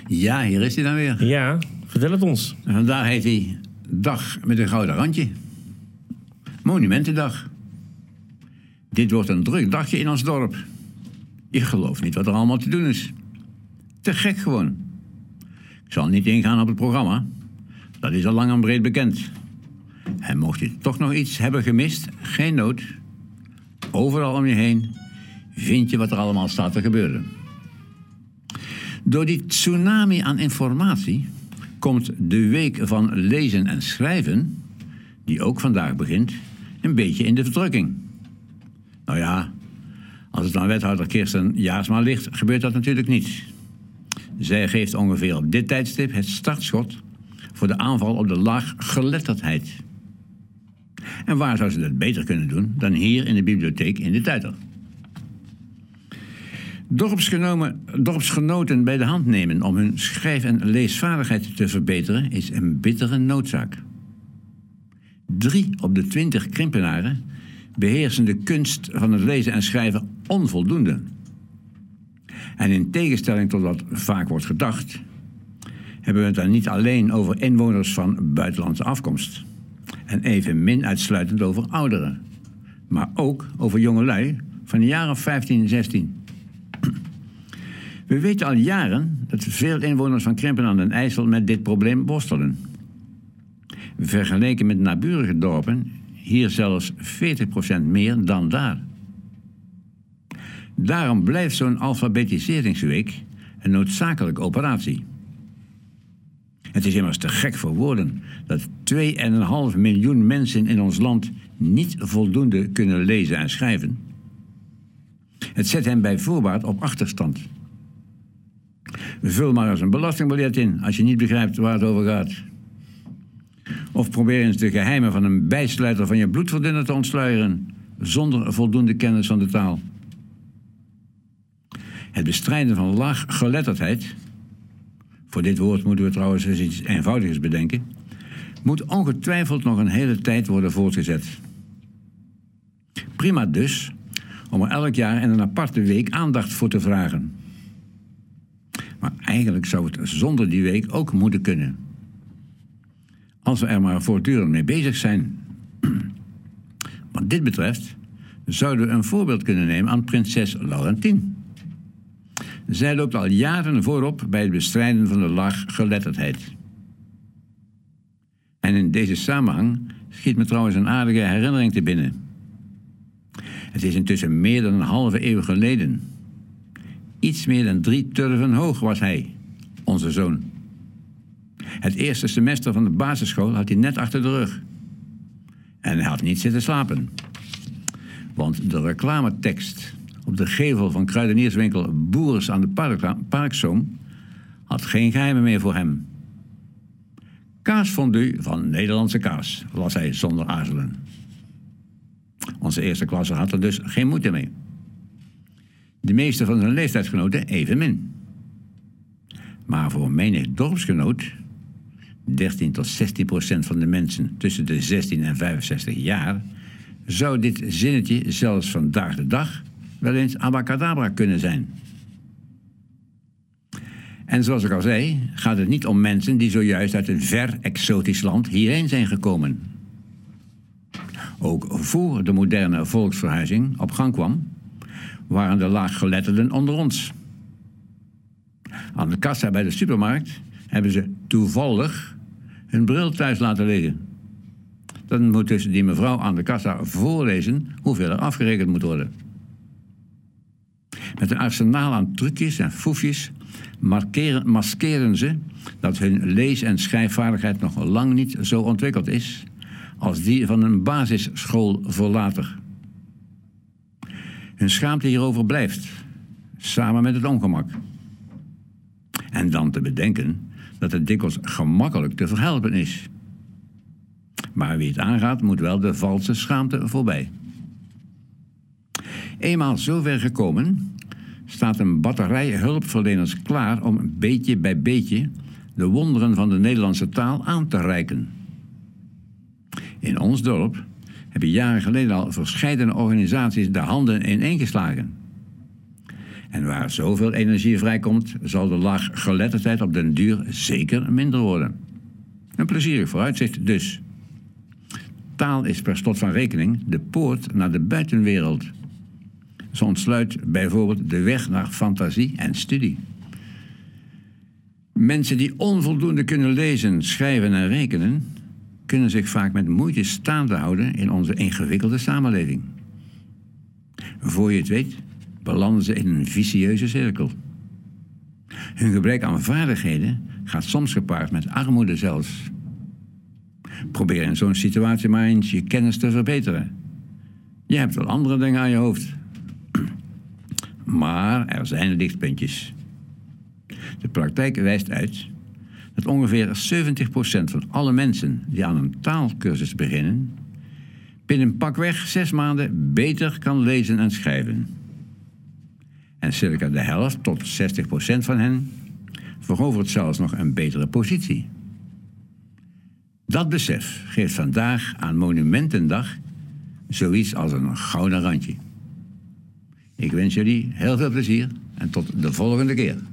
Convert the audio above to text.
Ja, hier is hij dan weer. Ja, vertel het ons. En vandaag heet hij Dag met een gouden randje. Monumentendag. Dit wordt een druk dagje in ons dorp. Je gelooft niet wat er allemaal te doen is. Te gek gewoon. Ik zal niet ingaan op het programma. Dat is al lang en breed bekend. En mocht je toch nog iets hebben gemist, geen nood. Overal om je heen vind je wat er allemaal staat te gebeuren. Door die tsunami aan informatie komt de week van lezen en schrijven, die ook vandaag begint, een beetje in de verdrukking. Nou ja, als het aan wethouder Kirsten Jaarsma ligt, gebeurt dat natuurlijk niet. Zij geeft ongeveer op dit tijdstip het startschot voor de aanval op de laaggeletterdheid. En waar zou ze dat beter kunnen doen dan hier in de bibliotheek in de Tuiter? Dorpsgenoten bij de hand nemen om hun schrijf- en leesvaardigheid te verbeteren is een bittere noodzaak. 3 op de 20 krimpenaren beheersen de kunst van het lezen en schrijven onvoldoende. En in tegenstelling tot wat vaak wordt gedacht, hebben we het dan niet alleen over inwoners van buitenlandse afkomst. En evenmin uitsluitend over ouderen. Maar ook over jongelui van de jaren 15 en 16. We weten al jaren dat veel inwoners van Krimpen aan den IJssel met dit probleem worstelen. Vergeleken met naburige dorpen hier zelfs 40% meer dan daar. Daarom blijft zo'n alfabetiseringsweek een noodzakelijke operatie. Het is immers te gek voor woorden dat 2,5 miljoen mensen in ons land niet voldoende kunnen lezen en schrijven. Het zet hen bij voorbaat op achterstand. Vul maar eens een belastingbiljet in als je niet begrijpt waar het over gaat. Of probeer eens de geheimen van een bijsluiter van je bloedverdunner te ontsluieren zonder voldoende kennis van de taal. Het bestrijden van laaggeletterdheid, voor dit woord moeten we trouwens eens iets eenvoudigers bedenken, moet ongetwijfeld nog een hele tijd worden voortgezet. Prima dus om er elk jaar in een aparte week aandacht voor te vragen. Maar eigenlijk zou het zonder die week ook moeten kunnen. Als we er maar voortdurend mee bezig zijn. Wat dit betreft zouden we een voorbeeld kunnen nemen aan prinses Laurentien. Zij loopt al jaren voorop bij het bestrijden van de laaggeletterdheid. En in deze samenhang schiet me trouwens een aardige herinnering te binnen. Het is intussen meer dan een halve eeuw geleden. Iets meer dan 3 turven hoog was hij, onze zoon. Het eerste semester van de basisschool had hij net achter de rug. En hij had niet zitten slapen. Want de reclametekst op de gevel van kruidenierswinkel Boers aan de Parkzoom had geen geheimen meer voor hem. Kaasfondue van Nederlandse kaas, las hij zonder aarzelen. Onze eerste klasse had er dus geen moeite mee. De meeste van zijn leeftijdsgenoten evenmin. Maar voor menig dorpsgenoot, 13 tot 16% van de mensen tussen de 16 en 65 jaar, zou dit zinnetje zelfs vandaag de dag wel eens abacadabra kunnen zijn. En zoals ik al zei, gaat het niet om mensen die zojuist uit een ver exotisch land hierheen zijn gekomen. Ook voor de moderne volksverhuizing op gang kwam, waren de laaggeletterden onder ons. Aan de kassa bij de supermarkt hebben ze toevallig hun bril thuis laten liggen. Dan moet dus die mevrouw aan de kassa voorlezen hoeveel er afgerekend moet worden. Met een arsenaal aan trucjes en foefjes maskeren ze dat hun lees- en schrijfvaardigheid nog lang niet zo ontwikkeld is als die van een basisschool voor later. Hun schaamte hierover blijft, samen met het ongemak. En dan te bedenken dat het dikwijls gemakkelijk te verhelpen is. Maar wie het aangaat, moet wel de valse schaamte voorbij. Eenmaal zover gekomen, staat een batterij hulpverleners klaar om beetje bij beetje de wonderen van de Nederlandse taal aan te reiken. In ons dorp hebben jaren geleden al verscheidene organisaties de handen ineengeslagen. En waar zoveel energie vrijkomt, zal de laaggeletterdheid op den duur zeker minder worden. Een plezierig vooruitzicht dus. Taal is per slot van rekening de poort naar de buitenwereld. Ze ontsluit bijvoorbeeld de weg naar fantasie en studie. Mensen die onvoldoende kunnen lezen, schrijven en rekenen, kunnen zich vaak met moeite staande houden in onze ingewikkelde samenleving. Voor je het weet, belanden ze in een vicieuze cirkel. Hun gebrek aan vaardigheden gaat soms gepaard met armoede zelfs. Probeer in zo'n situatie maar eens je kennis te verbeteren. Je hebt wel andere dingen aan je hoofd. Maar er zijn lichtpuntjes. De praktijk wijst uit dat ongeveer 70% van alle mensen die aan een taalkursus beginnen, binnen pakweg 6 maanden beter kan lezen en schrijven. En circa de helft tot 60% van hen verovert zelfs nog een betere positie. Dat besef geeft vandaag aan Monumentendag zoiets als een gouden randje. Ik wens jullie heel veel plezier en tot de volgende keer.